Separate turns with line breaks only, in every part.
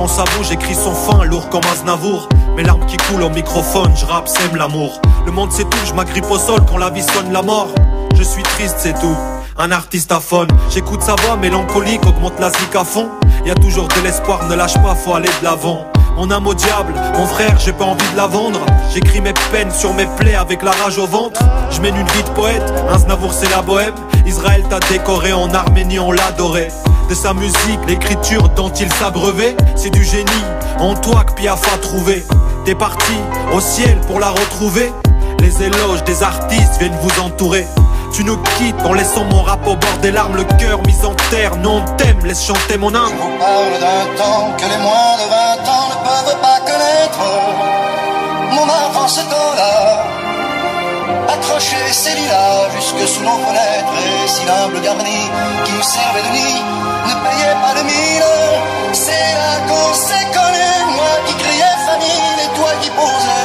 pense à vous, j'écris son fin, lourd comme Aznavour. Mes larmes qui coulent au microphone, je rappe, sème l'amour. Le monde c'est tout, je m'agrippe au sol quand la vie sonne la mort. Je suis triste, c'est tout, un artiste aphone. J'écoute sa voix mélancolique, augmente la zik à fond. Y'a toujours de l'espoir, ne lâche pas, faut aller de l'avant. Mon âme au diable, mon frère, j'ai pas envie de la vendre. J'écris mes peines sur mes plaies avec la rage au ventre. Je mène une vie de poète, Aznavour c'est la bohème. Israël t'a décoré, en Arménie on l'adorait. De sa musique, l'écriture dont il s'abreuvait, c'est du génie, en toi que Piaf a trouvé. T'es parti au ciel pour la retrouver. Les éloges des artistes viennent vous entourer. Tu nous quittes en laissant mon rap au bord des larmes, le cœur mis en terre. Nous on t'aime, laisse chanter mon âme.
Je vous parle d'un temps que les moins de 20 ans ne peuvent pas connaître. Montmartre en ce temps-là, accroché ses lilas jusque sous nos fenêtres. Et si l'humble garni qui nous servait de nid ne payait pas de mine, c'est là qu'on s'est connu. Moi qui criais famine et toi qui posais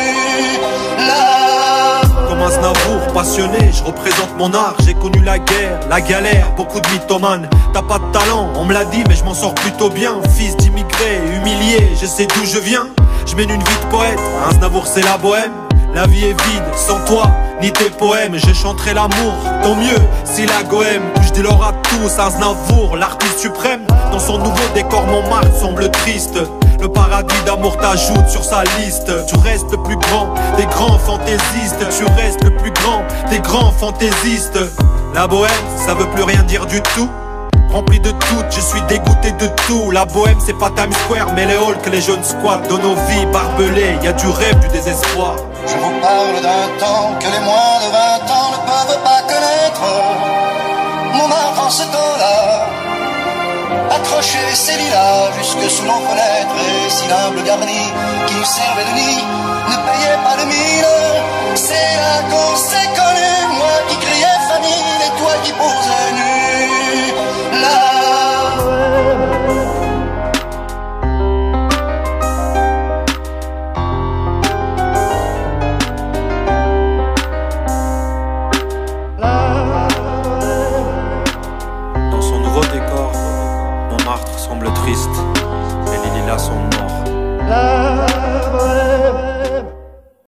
nu. Là,
comme Aznavour, passionné, je représente mon art. J'ai connu la guerre, la galère, beaucoup de mythomanes. T'as pas de talent, on me l'a dit, mais je m'en sors plutôt bien. Fils d'immigrés, humilié, je sais d'où je viens. Je mène une vie de poète, Aznavour c'est la bohème. La vie est vide, sans toi, ni tes poèmes. Je chanterai l'amour, tant mieux si la goème touche dès lors à tous. Aznavour, l'artiste suprême. Dans son nouveau décor, Montmartre semble triste. Le paradis d'amour t'ajoute sur sa liste. Tu restes le plus grand des grands fantaisistes. Tu restes le plus grand des grands fantaisistes. La bohème, ça veut plus rien dire du tout. Rempli de doutes, je suis dégoûté de tout. La bohème c'est pas Times Square mais les halls que les jeunes squattent. Dans nos vies barbelées, y a du rêve, du désespoir.
je vous parle d'un temps que les moins de 20 ans ne peuvent pas connaître. Montmartre en ce temps-là, accroché ses lilas jusque sous nos fenêtres. Et si l'humble garni qui nous servait de nid ne payait pas de mine,